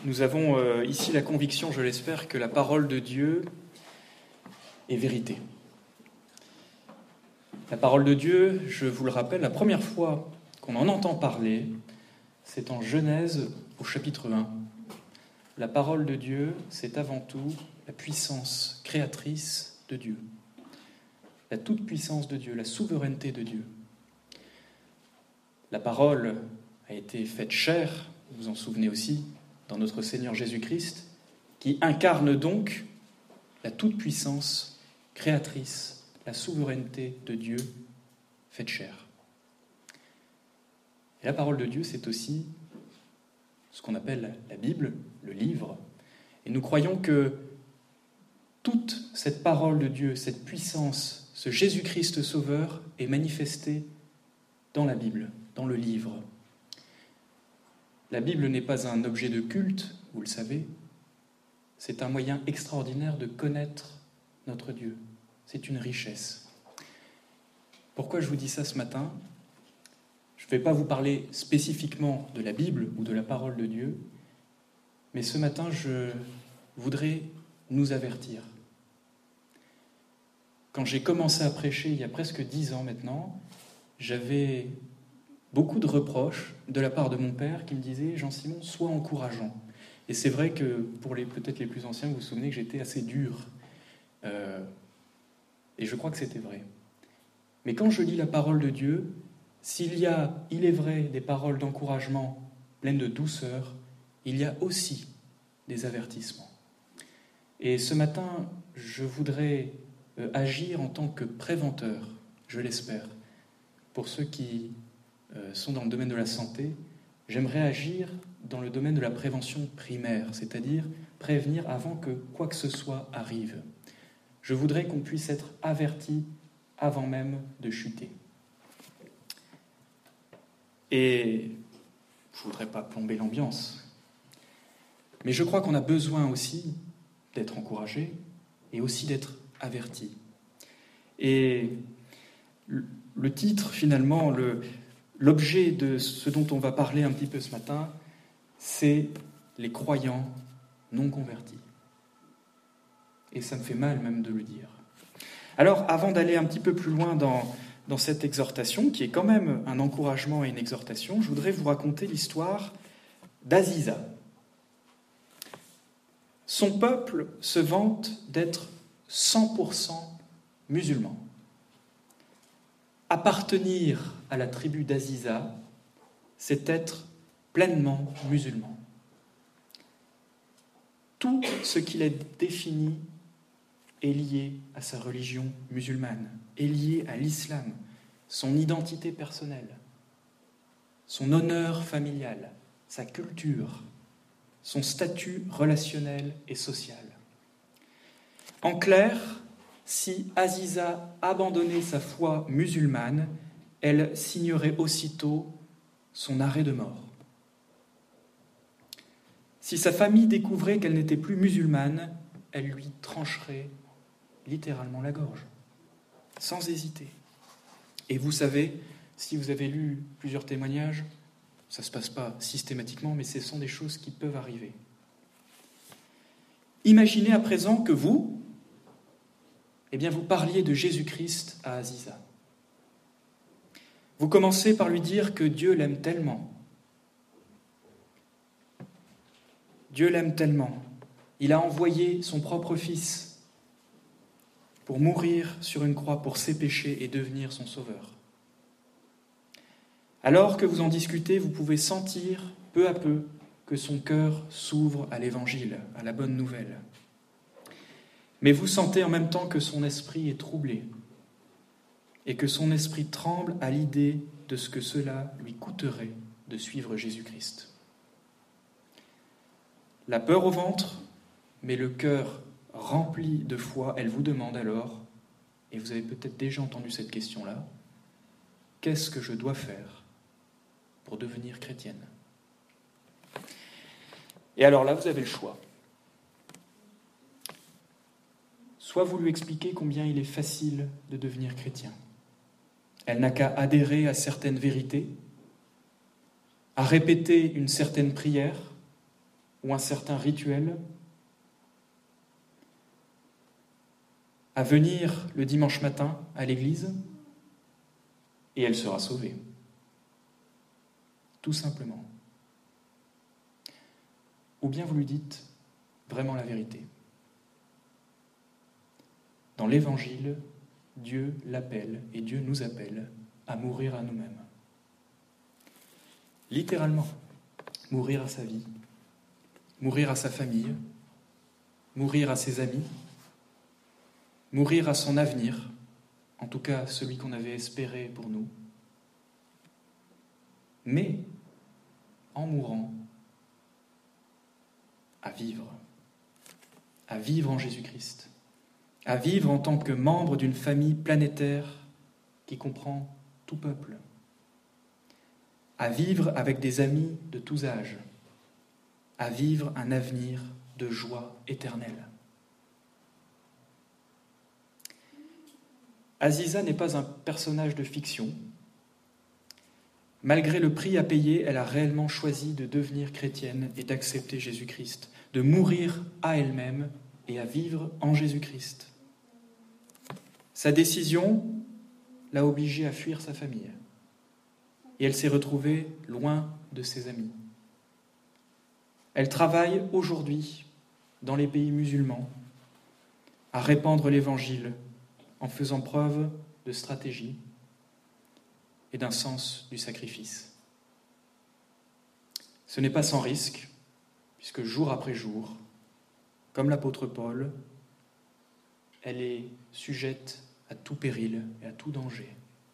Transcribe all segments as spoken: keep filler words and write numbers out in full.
Nous avons euh, ici la conviction, je l'espère, que la parole de Dieu est vérité. La parole de Dieu, je vous le rappelle, la première fois qu'on en entend parler, c'est en Genèse au chapitre un. La parole de Dieu, c'est avant tout la puissance créatrice de Dieu. La toute-puissance de Dieu, la souveraineté de Dieu. La parole a été faite chair, vous vous en souvenez aussi, dans notre Seigneur Jésus-Christ, qui incarne donc la toute-puissance créatrice, la souveraineté de Dieu faite chair. Et la parole de Dieu, c'est aussi ce qu'on appelle la Bible, le livre. Et nous croyons que toute cette parole de Dieu, cette puissance, ce Jésus-Christ sauveur est manifesté dans la Bible, dans le livre. La Bible n'est pas un objet de culte, vous le savez, c'est un moyen extraordinaire de connaître notre Dieu. C'est une richesse. Pourquoi je vous dis ça ce matin ? Je ne vais pas vous parler spécifiquement de la Bible ou de la parole de Dieu, mais ce matin, je voudrais nous avertir. Quand j'ai commencé à prêcher il y a presque dix ans maintenant, j'avais beaucoup de reproches de la part de mon père qui me disait « Jean-Simon, sois encourageant ». Et c'est vrai que pour les peut-être les plus anciens, vous vous souvenez que j'étais assez dur. Euh, et je crois que c'était vrai. Mais quand je lis la parole de Dieu, s'il y a, il est vrai, des paroles d'encouragement pleines de douceur, il y a aussi des avertissements. Et ce matin, je voudrais euh, agir en tant que préventeur, je l'espère, pour ceux qui euh, sont dans le domaine de la santé. J'aimerais agir dans le domaine de la prévention primaire, c'est-à-dire prévenir avant que quoi que ce soit arrive. Je voudrais qu'on puisse être averti avant même de chuter. Et je ne voudrais pas plomber l'ambiance, mais je crois qu'on a besoin aussi d'être encouragé et aussi d'être averti. Et le titre, finalement, le, l'objet de ce dont on va parler un petit peu ce matin, c'est les croyants non convertis. Et ça me fait mal même de le dire. Alors, avant d'aller un petit peu plus loin dans, dans cette exhortation, qui est quand même un encouragement et une exhortation, je voudrais vous raconter l'histoire d'Aziza. Son peuple se vante d'être cent pour cent musulman. Appartenir à la tribu d'Aziza, c'est être pleinement musulman. Tout ce qui est défini est lié à sa religion musulmane, est lié à l'islam, son identité personnelle, son honneur familial, sa culture, son statut relationnel et social. En clair, si Aziza abandonnait sa foi musulmane, elle signerait aussitôt son arrêt de mort. Si sa famille découvrait qu'elle n'était plus musulmane, elle lui trancherait littéralement la gorge, sans hésiter. Et vous savez, si vous avez lu plusieurs témoignages, ça ne se passe pas systématiquement, mais ce sont des choses qui peuvent arriver. Imaginez à présent que vous, eh bien, vous parliez de Jésus-Christ à Aziza. Vous commencez par lui dire que Dieu l'aime tellement. Dieu l'aime tellement. Il a envoyé son propre Fils pour mourir sur une croix pour ses péchés et devenir son sauveur. Alors que vous en discutez, vous pouvez sentir peu à peu que son cœur s'ouvre à l'Évangile, à la bonne nouvelle. Mais vous sentez en même temps que son esprit est troublé et que son esprit tremble à l'idée de ce que cela lui coûterait de suivre Jésus-Christ. La peur au ventre, mais le cœur rempli de foi, elle vous demande alors, et vous avez peut-être déjà entendu cette question-là, qu'est-ce que je dois faire pour devenir chrétienne ? Et alors là, vous avez le choix. Soit vous lui expliquez combien il est facile de devenir chrétien. Elle n'a qu'à adhérer à certaines vérités, à répéter une certaine prière, ou un certain rituel, à venir le dimanche matin à l'église, et elle sera sauvée. Tout simplement. Ou bien vous lui dites vraiment la vérité. Dans l'Évangile, Dieu l'appelle et Dieu nous appelle à mourir à nous-mêmes. Littéralement, mourir à sa vie, mourir à sa famille, mourir à ses amis, mourir à son avenir, en tout cas celui qu'on avait espéré pour nous. Mais, en mourant, à vivre, à vivre en Jésus-Christ, à vivre en tant que membre d'une famille planétaire qui comprend tout peuple, à vivre avec des amis de tous âges, à vivre un avenir de joie éternelle. Aziza n'est pas un personnage de fiction. Malgré le prix à payer, elle a réellement choisi de devenir chrétienne et d'accepter Jésus-Christ, de mourir à elle-même et à vivre en Jésus-Christ. Sa décision l'a obligée à fuir sa famille. Et elle s'est retrouvée loin de ses amis. Elle travaille aujourd'hui dans les pays musulmans à répandre l'Évangile en faisant preuve de stratégie et d'un sens du sacrifice. Ce n'est pas sans risque, puisque jour après jour, comme l'apôtre Paul, elle est sujette à tout péril et à tout danger.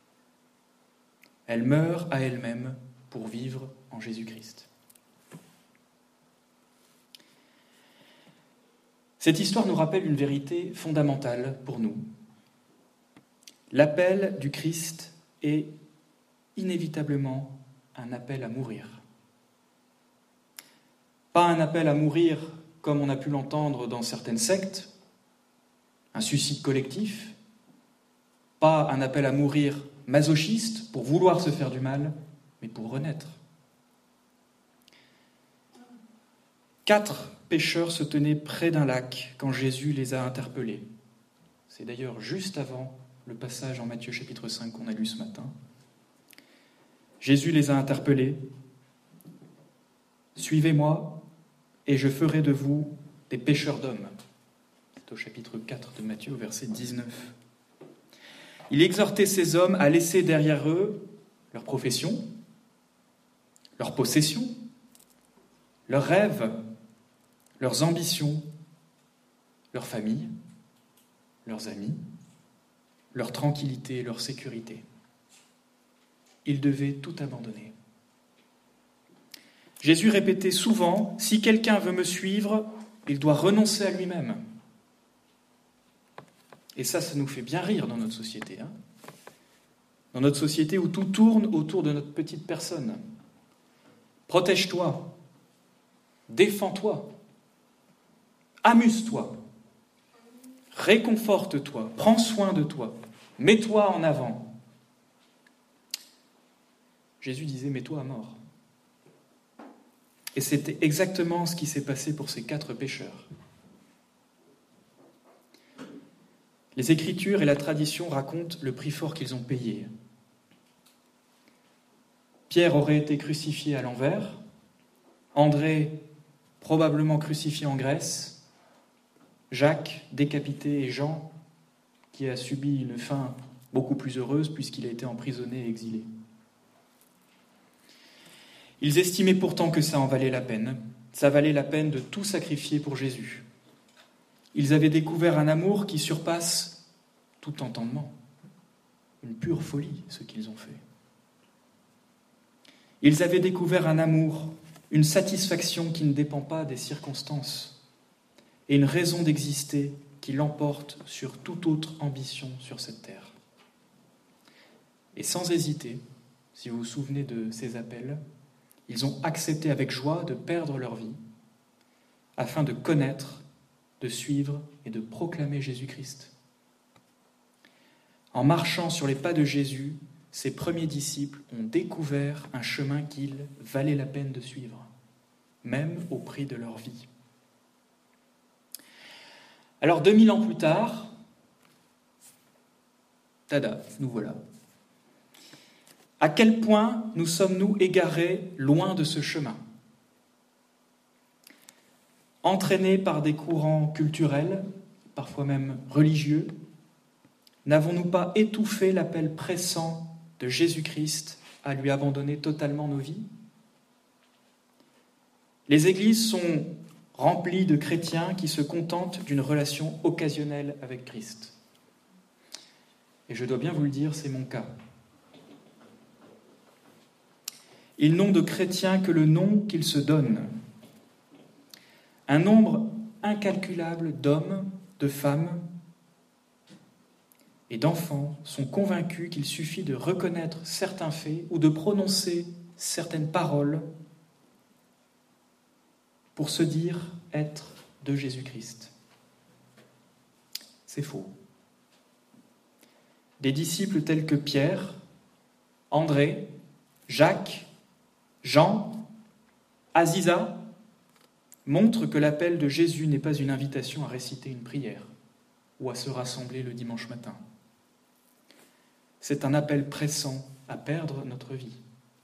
Elle meurt à elle-même pour vivre en Jésus-Christ. Cette histoire nous rappelle une vérité fondamentale pour nous. L'appel du Christ est inévitablement un appel à mourir. Pas un appel à mourir comme on a pu l'entendre dans certaines sectes, un suicide collectif, pas un appel à mourir masochiste pour vouloir se faire du mal, mais pour renaître. Quatre pêcheurs se tenaient près d'un lac quand Jésus les a interpellés. C'est d'ailleurs juste avant le passage en Matthieu chapitre cinq qu'on a lu ce matin. Jésus les a interpellés. « Suivez-moi, et je ferai de vous des pêcheurs d'hommes. » C'est au chapitre quatre de Matthieu, au verset dix-neuf. Il exhortait ces hommes à laisser derrière eux leur profession, leur possession, leurs rêves, leurs ambitions, leur famille, leurs amis, leur tranquillité et leur sécurité. Ils devaient tout abandonner. Jésus répétait souvent, « Si quelqu'un veut me suivre, il doit renoncer à lui-même. » Et ça, ça nous fait bien rire dans notre société. Hein, dans notre société où tout tourne autour de notre petite personne. Protège-toi, défends-toi, amuse-toi, réconforte-toi, prends soin de toi, mets-toi en avant. Jésus disait « mets-toi à mort ». Et c'était exactement ce qui s'est passé pour ces quatre pécheurs. Les Écritures et la tradition racontent le prix fort qu'ils ont payé. Pierre aurait été crucifié à l'envers, André probablement crucifié en Grèce, Jacques décapité et Jean qui a subi une fin beaucoup plus heureuse puisqu'il a été emprisonné et exilé. Ils estimaient pourtant que ça en valait la peine. Ça valait la peine de tout sacrifier pour Jésus. Ils avaient découvert un amour qui surpasse tout entendement. Une pure folie, ce qu'ils ont fait. Ils avaient découvert un amour, une satisfaction qui ne dépend pas des circonstances et une raison d'exister qui l'emporte sur toute autre ambition sur cette terre. Et sans hésiter, si vous vous souvenez de ces appels, ils ont accepté avec joie de perdre leur vie afin de connaître, de suivre et de proclamer Jésus-Christ. En marchant sur les pas de Jésus, ces premiers disciples ont découvert un chemin qu'il valait la peine de suivre. même au prix de leur vie. Alors deux mille ans plus tard, tada, nous voilà. À quel point nous sommes-nous égarés loin de ce chemin ? Entraînés par des courants culturels, parfois même religieux, n'avons-nous pas étouffé l'appel pressant de Jésus-Christ à lui abandonner totalement nos vies ? Les églises sont remplies de chrétiens qui se contentent d'une relation occasionnelle avec Christ. Et je dois bien vous le dire, c'est mon cas. Ils n'ont de chrétiens que le nom qu'ils se donnent. Un nombre incalculable d'hommes, de femmes et d'enfants sont convaincus qu'il suffit de reconnaître certains faits ou de prononcer certaines paroles pour se dire être de Jésus-Christ. C'est faux. Des disciples tels que Pierre, André, Jacques, Jean, Aziza montrent que l'appel de Jésus n'est pas une invitation à réciter une prière ou à se rassembler le dimanche matin. C'est un appel pressant à perdre notre vie.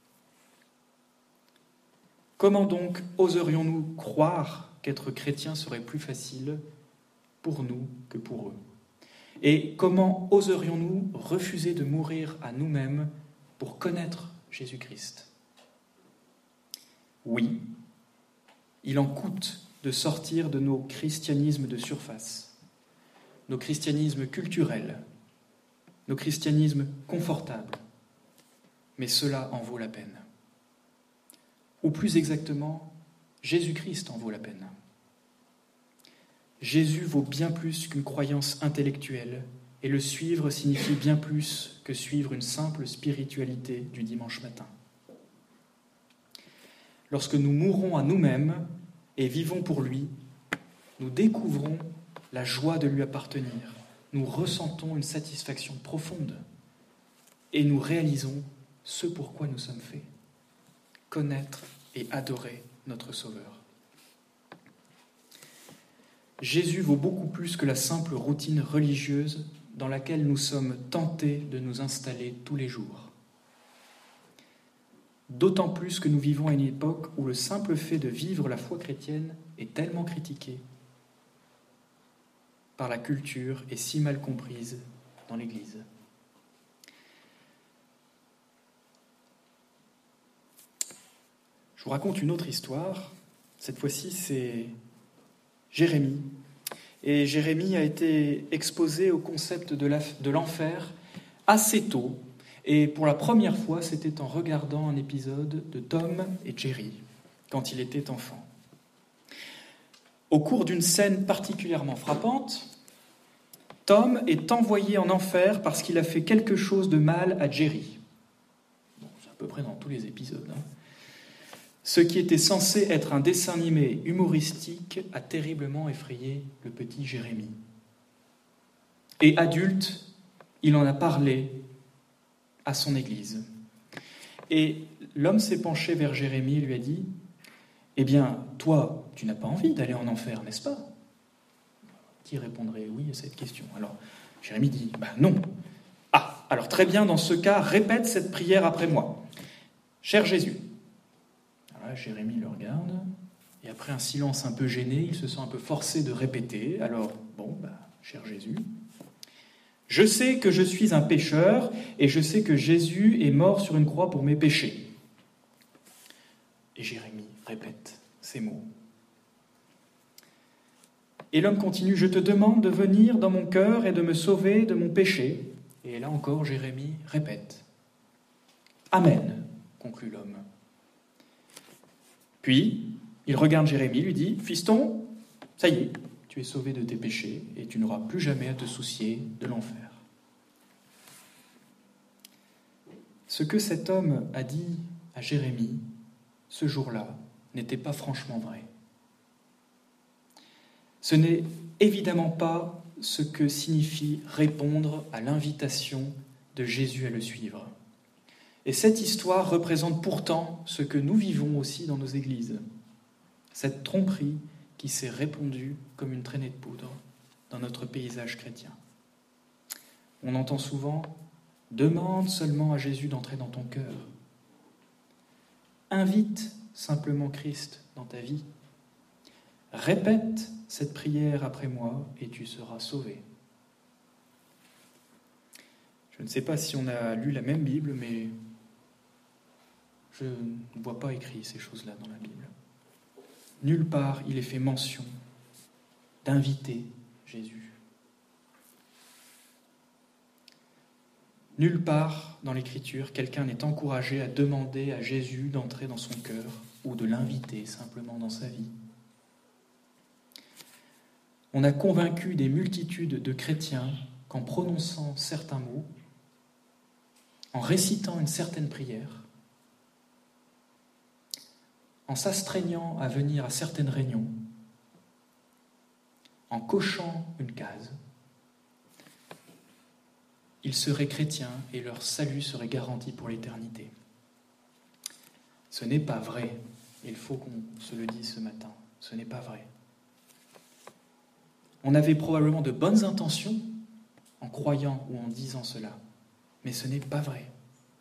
Comment donc oserions-nous croire qu'être chrétien serait plus facile pour nous que pour eux ? Et comment oserions-nous refuser de mourir à nous-mêmes pour connaître Jésus-Christ ? Oui, il en coûte de sortir de nos christianismes de surface, nos christianismes culturels, nos christianismes confortables, mais cela en vaut la peine. Ou plus exactement, Jésus-Christ en vaut la peine. Jésus vaut bien plus qu'une croyance intellectuelle, et le suivre signifie bien plus que suivre une simple spiritualité du dimanche matin. Lorsque nous mourrons à nous-mêmes et vivons pour lui, nous découvrons la joie de lui appartenir, nous ressentons une satisfaction profonde et nous réalisons ce pourquoi nous sommes faits, connaître et adorer notre Sauveur. Jésus vaut beaucoup plus que la simple routine religieuse dans laquelle nous sommes tentés de nous installer tous les jours. D'autant plus que nous vivons à une époque où le simple fait de vivre la foi chrétienne est tellement critiqué par la culture et si mal comprise dans l'Église. Je vous raconte une autre histoire. Cette fois-ci, c'est Jérémie. Et Jérémie a été exposé au concept de, la, de l'enfer assez tôt. Et pour la première fois, c'était en regardant un épisode de Tom et Jerry, quand il était enfant. Au cours d'une scène particulièrement frappante, Tom est envoyé en enfer parce qu'il a fait quelque chose de mal à Jerry. Bon, c'est à peu près dans tous les épisodes. Hein. Ce qui était censé être un dessin animé humoristique a terriblement effrayé le petit Jérémie. Et adulte, il en a parlé à son église. Et l'homme s'est penché vers Jérémie et lui a dit « Eh bien, toi, tu n'as pas envie d'aller en enfer, n'est-ce pas ?» Qui répondrait oui à cette question? Alors, Jérémie dit bah, « Non. » Ah, alors très bien, dans ce cas, répète cette prière après moi. « Cher Jésus. » Alors là, Jérémie le regarde, et après un silence un peu gêné, il se sent un peu forcé de répéter. Alors, bon, bah, cher Jésus, je sais que je suis un pécheur, et je sais que Jésus est mort sur une croix pour mes péchés. Et Jérémie répète ces mots. Et l'homme continue, je te demande de venir dans mon cœur et de me sauver de mon péché. Et là encore, Jérémie répète. Amen, conclut l'homme. Puis, il regarde Jérémie, lui dit, fiston, ça y est, tu es sauvé de tes péchés et tu n'auras plus jamais à te soucier de l'enfer. Ce que cet homme a dit à Jérémie ce jour-là n'était pas franchement vrai. Ce n'est évidemment pas ce que signifie répondre à l'invitation de Jésus à le suivre. Et cette histoire représente pourtant ce que nous vivons aussi dans nos églises. cette tromperie qui s'est répandue comme une traînée de poudre dans notre paysage chrétien. On entend souvent « Demande seulement à Jésus d'entrer dans ton cœur ». Invite simplement Christ dans ta vie. Répète cette prière après moi et tu seras sauvé. Je ne sais pas si on a lu la même Bible, mais je ne vois pas écrit ces choses-là dans la Bible. Nulle part il est fait mention d'inviter Jésus. Nulle part dans l'Écriture, quelqu'un n'est encouragé à demander à Jésus d'entrer dans son cœur ou de l'inviter simplement dans sa vie. On a convaincu des multitudes de chrétiens qu'en prononçant certains mots, en récitant une certaine prière, en s'astreignant à venir à certaines réunions, en cochant une case, ils seraient chrétiens et leur salut serait garanti pour l'éternité. Ce n'est pas vrai. Il faut qu'on se le dise ce matin. Ce n'est pas vrai. On avait probablement de bonnes intentions en croyant ou en disant cela, mais ce n'est pas vrai.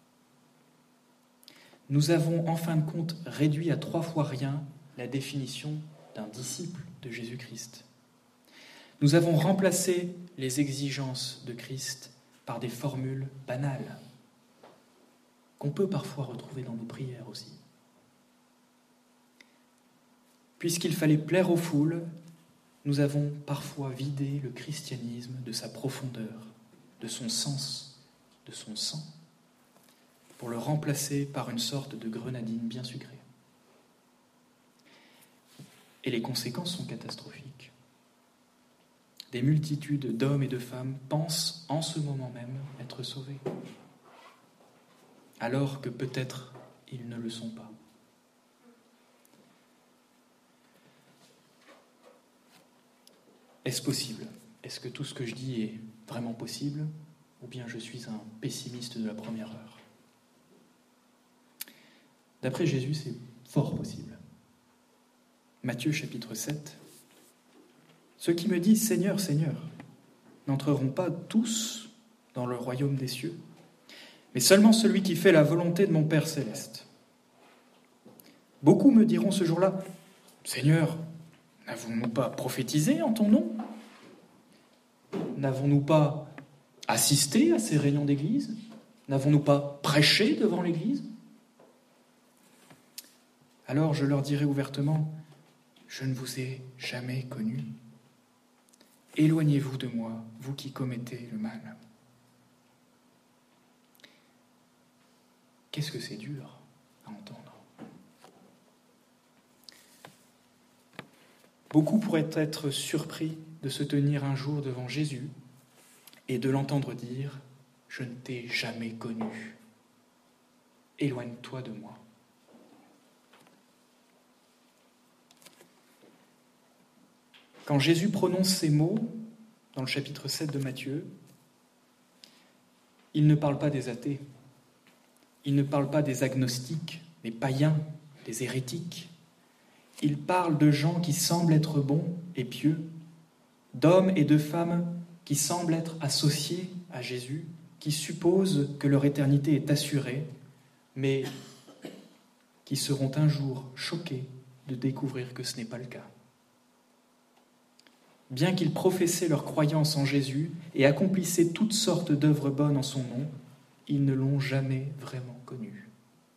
Nous avons en fin de compte réduit à trois fois rien la définition d'un disciple de Jésus-Christ. Nous avons remplacé les exigences de Christ par des formules banales qu'on peut parfois retrouver dans nos prières aussi. Puisqu'il fallait plaire aux foules, nous avons parfois vidé le christianisme de sa profondeur, de son sens, de son sang, pour le remplacer par une sorte de grenadine bien sucrée. Et les conséquences sont catastrophiques. Des multitudes d'hommes et de femmes pensent en ce moment même être sauvés, alors que peut-être ils ne le sont pas. Est-ce possible ? Est-ce que tout ce que je dis est vraiment possible ? Ou bien je suis un pessimiste de la première heure ? D'après Jésus, c'est fort possible. Matthieu chapitre sept. Ceux qui me disent « Seigneur, Seigneur » n'entreront pas tous dans le royaume des cieux, mais seulement celui qui fait la volonté de mon Père céleste. Beaucoup me diront ce jour-là « Seigneur, n'avons-nous pas prophétisé en ton nom ? N'avons-nous pas assisté à ces réunions d'église ? N'avons-nous pas prêché devant l'église ? » Alors je leur dirai ouvertement « Je ne vous ai jamais connus. Éloignez-vous de moi, vous qui commettez le mal. » Qu'est-ce que c'est dur à entendre. Beaucoup pourraient être surpris de se tenir un jour devant Jésus et de l'entendre dire « Je ne t'ai jamais connu. Éloigne-toi de moi. » Quand Jésus prononce ces mots, dans le chapitre sept de Matthieu, il ne parle pas des athées, il ne parle pas des agnostiques, des païens, des hérétiques. Il parle de gens qui semblent être bons et pieux, d'hommes et de femmes qui semblent être associés à Jésus, qui supposent que leur éternité est assurée, mais qui seront un jour choqués de découvrir que ce n'est pas le cas. Bien qu'ils professaient leur croyance en Jésus et accomplissaient toutes sortes d'œuvres bonnes en son nom, ils ne l'ont jamais vraiment connu.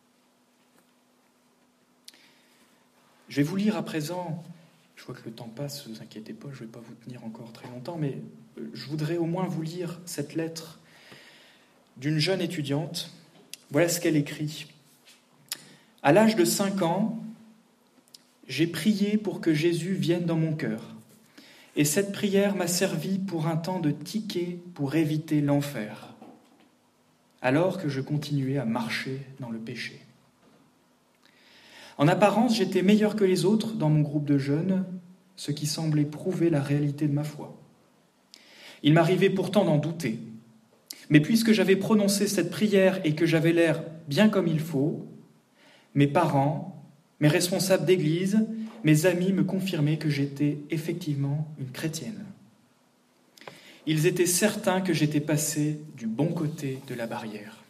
Je vais vous lire à présent, je vois que le temps passe, ne vous inquiétez pas, je ne vais pas vous tenir encore très longtemps, mais je voudrais au moins vous lire cette lettre d'une jeune étudiante. Voilà ce qu'elle écrit. « À l'âge de cinq ans, j'ai prié pour que Jésus vienne dans mon cœur. Et cette prière m'a servi pour un temps de ticket pour éviter l'enfer, alors que je continuais à marcher dans le péché. En apparence, j'étais meilleur que les autres dans mon groupe de jeunes, ce qui semblait prouver la réalité de ma foi. Il m'arrivait pourtant d'en douter. Mais puisque j'avais prononcé cette prière et que j'avais l'air bien comme il faut, mes parents, mes responsables d'église, mes amis me confirmaient que j'étais effectivement une chrétienne. Ils étaient certains que j'étais passé du bon côté de la barrière.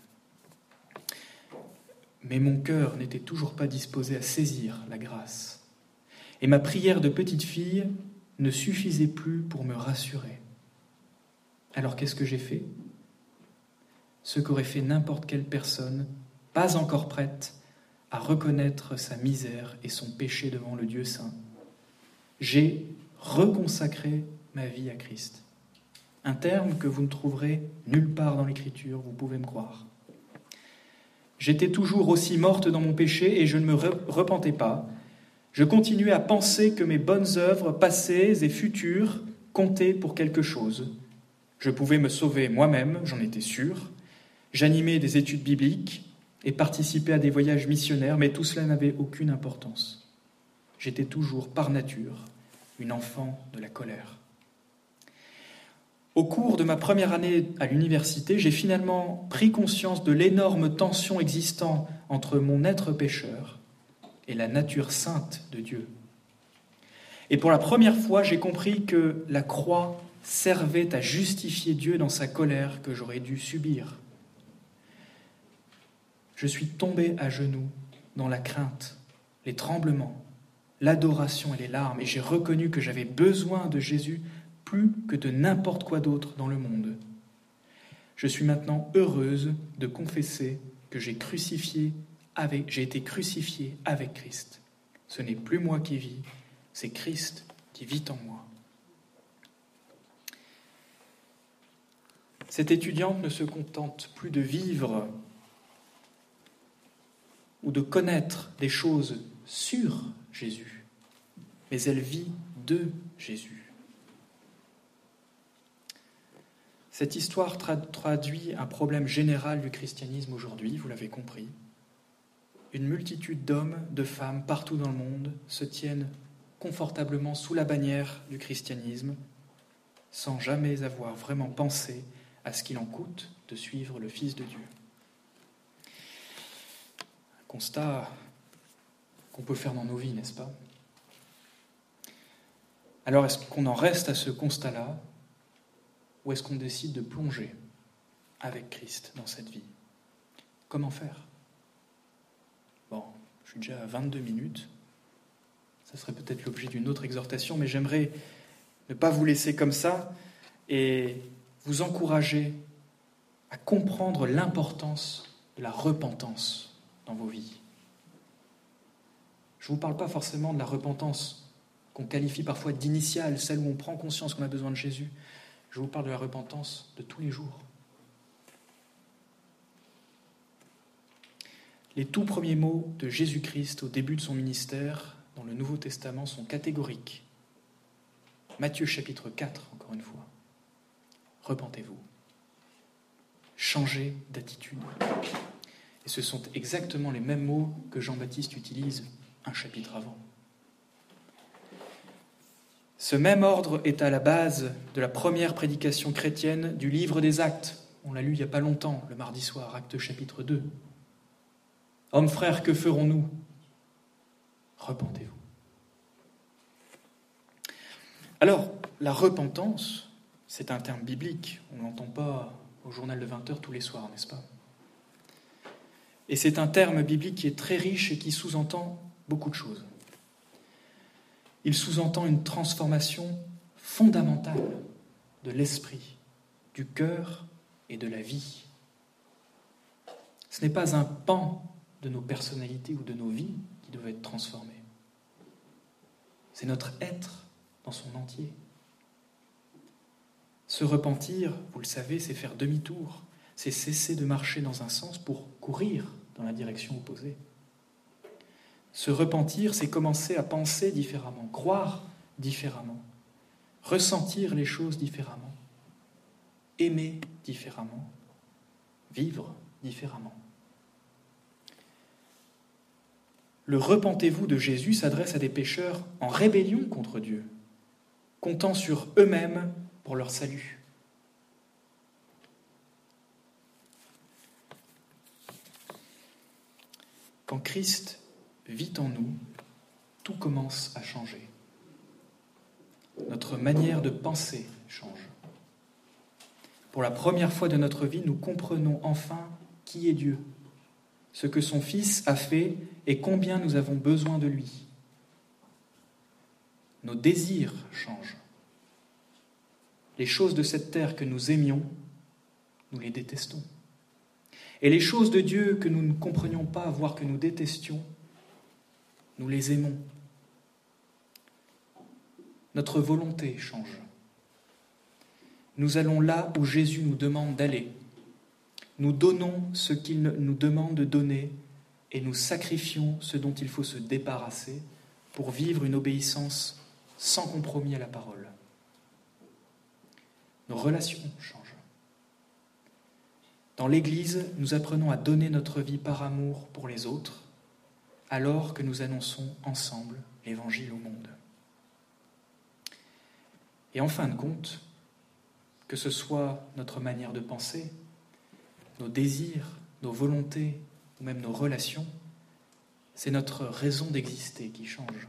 Mais mon cœur n'était toujours pas disposé à saisir la grâce. Et ma prière de petite fille ne suffisait plus pour me rassurer. Alors qu'est-ce que j'ai fait ? Ce qu'aurait fait n'importe quelle personne, pas encore prête à reconnaître sa misère et son péché devant le Dieu saint. J'ai reconsacré ma vie à Christ. Un terme que vous ne trouverez nulle part dans l'Écriture, vous pouvez me croire. J'étais toujours aussi morte dans mon péché et je ne me repentais pas. Je continuais à penser que mes bonnes œuvres passées et futures comptaient pour quelque chose. Je pouvais me sauver moi-même, j'en étais sûr. J'animais des études bibliques et participais à des voyages missionnaires, mais tout cela n'avait aucune importance. J'étais toujours, par nature, une enfant de la colère. Au cours de ma première année à l'université, j'ai finalement pris conscience de l'énorme tension existant entre mon être pécheur et la nature sainte de Dieu. Et pour la première fois, j'ai compris que la croix servait à justifier Dieu dans sa colère que j'aurais dû subir. Je suis tombé à genoux dans la crainte, les tremblements, l'adoration et les larmes, et j'ai reconnu que j'avais besoin de Jésus plus que de n'importe quoi d'autre dans le monde. Je suis maintenant heureuse de confesser que j'ai crucifié avec, j'ai été crucifié avec Christ. Ce n'est plus moi qui vis, c'est Christ qui vit en moi. Cette étudiante ne se contente plus de vivre ou de connaître des choses sur Jésus, mais elle vit de Jésus. Cette histoire traduit un problème général du christianisme aujourd'hui, vous l'avez compris. Une multitude d'hommes, de femmes, partout dans le monde, se tiennent confortablement sous la bannière du christianisme, sans jamais avoir vraiment pensé à ce qu'il en coûte de suivre le Fils de Dieu. Un constat qu'on peut faire dans nos vies, n'est-ce pas ? Alors, est-ce qu'on en reste à ce constat-là ? Ou est-ce qu'on décide de plonger avec Christ dans cette vie ? Comment faire ? Bon, je suis déjà à vingt-deux minutes. Ça serait peut-être l'objet d'une autre exhortation, mais j'aimerais ne pas vous laisser comme ça et vous encourager à comprendre l'importance de la repentance dans vos vies. Je ne vous parle pas forcément de la repentance qu'on qualifie parfois d'initiale, celle où on prend conscience qu'on a besoin de Jésus. Je vous parle de la repentance de tous les jours. Les tout premiers mots de Jésus-Christ au début de son ministère dans le Nouveau Testament sont catégoriques. Matthieu chapitre quatre, encore une fois. Repentez-vous. Changez d'attitude. Et ce sont exactement les mêmes mots que Jean-Baptiste utilise un chapitre avant. Ce même ordre est à la base de la première prédication chrétienne du livre des Actes. On l'a lu il n'y a pas longtemps, le mardi soir, Actes chapitre deux. « Hommes frères, que ferons-nous ? Repentez-vous. » Alors, la repentance, c'est un terme biblique. On ne l'entend pas au journal de vingt heures tous les soirs, n'est-ce pas ? Et c'est un terme biblique qui est très riche et qui sous-entend beaucoup de choses. Il sous-entend une transformation fondamentale de l'esprit, du cœur et de la vie. Ce n'est pas un pan de nos personnalités ou de nos vies qui doit être transformé. C'est notre être dans son entier. Se repentir, vous le savez, c'est faire demi-tour, c'est cesser de marcher dans un sens pour courir dans la direction opposée. Se repentir, c'est commencer à penser différemment, croire différemment, ressentir les choses différemment, aimer différemment, vivre différemment. Le « repentez-vous » de Jésus s'adresse à des pécheurs en rébellion contre Dieu, comptant sur eux-mêmes pour leur salut. Quand Christ vit en nous, tout commence à changer. Notre manière de penser change. Pour la première fois de notre vie, nous comprenons enfin qui est Dieu, ce que son Fils a fait et combien nous avons besoin de lui. Nos désirs changent. Les choses de cette terre que nous aimions, nous les détestons. Et les choses de Dieu que nous ne comprenions pas, voire que nous détestions, nous les aimons. Notre volonté change. Nous allons là où Jésus nous demande d'aller. Nous donnons ce qu'il nous demande de donner et nous sacrifions ce dont il faut se débarrasser pour vivre une obéissance sans compromis à la parole. Nos relations changent. Dans l'Église, nous apprenons à donner notre vie par amour pour les autres, alors que nous annonçons ensemble l'Évangile au monde. Et en fin de compte, que ce soit notre manière de penser, nos désirs, nos volontés ou même nos relations, c'est notre raison d'exister qui change.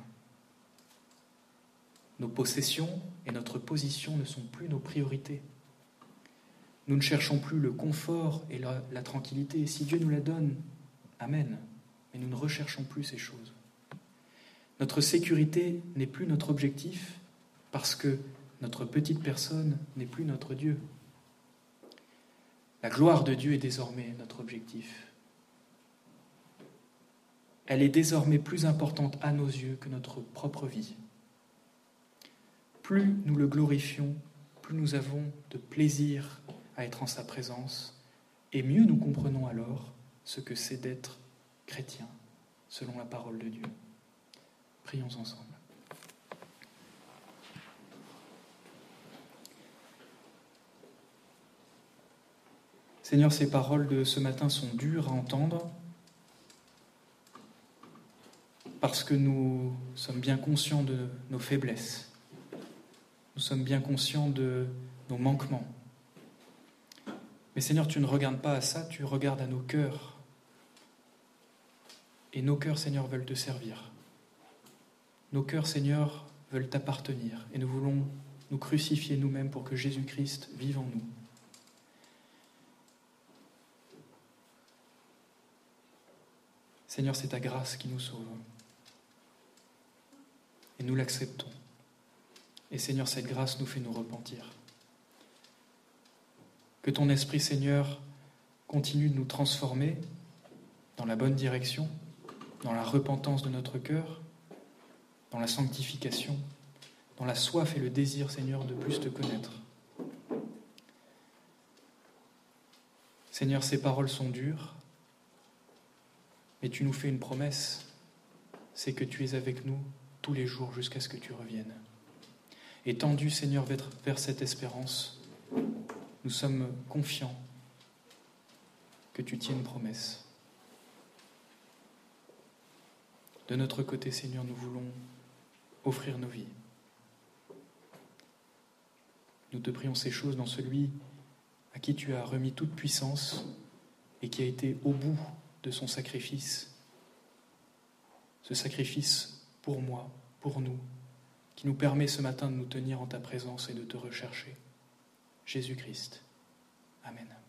Nos possessions et notre position ne sont plus nos priorités. Nous ne cherchons plus le confort et la, la tranquillité. Si Dieu nous la donne, amen. Mais nous ne recherchons plus ces choses. Notre sécurité n'est plus notre objectif parce que notre petite personne n'est plus notre Dieu. La gloire de Dieu est désormais notre objectif. Elle est désormais plus importante à nos yeux que notre propre vie. Plus nous le glorifions, plus nous avons de plaisir à être en sa présence, et mieux nous comprenons alors ce que c'est d'être chrétien, selon la parole de Dieu. Prions ensemble. Seigneur, ces paroles de ce matin sont dures à entendre, parce que nous sommes bien conscients de nos faiblesses. Nous sommes bien conscients de nos manquements. Mais Seigneur, tu ne regardes pas à ça, tu regardes à nos cœurs. Et nos cœurs, Seigneur, veulent te servir. Nos cœurs, Seigneur, veulent t'appartenir. Et nous voulons nous crucifier nous-mêmes pour que Jésus-Christ vive en nous. Seigneur, c'est ta grâce qui nous sauve. Et nous l'acceptons. Et Seigneur, cette grâce nous fait nous repentir. Que ton Esprit, Seigneur, continue de nous transformer dans la bonne direction, dans la repentance de notre cœur, dans la sanctification, dans la soif et le désir, Seigneur, de plus te connaître. Seigneur, ces paroles sont dures, mais tu nous fais une promesse, c'est que tu es avec nous tous les jours jusqu'à ce que tu reviennes. Et tendu, Seigneur, vers, vers cette espérance, nous sommes confiants que tu tiennes promesse. De notre côté, Seigneur, nous voulons offrir nos vies. Nous te prions ces choses dans celui à qui tu as remis toute puissance et qui a été au bout de son sacrifice. Ce sacrifice pour moi, pour nous, qui nous permet ce matin de nous tenir en ta présence et de te rechercher. Jésus-Christ. Amen.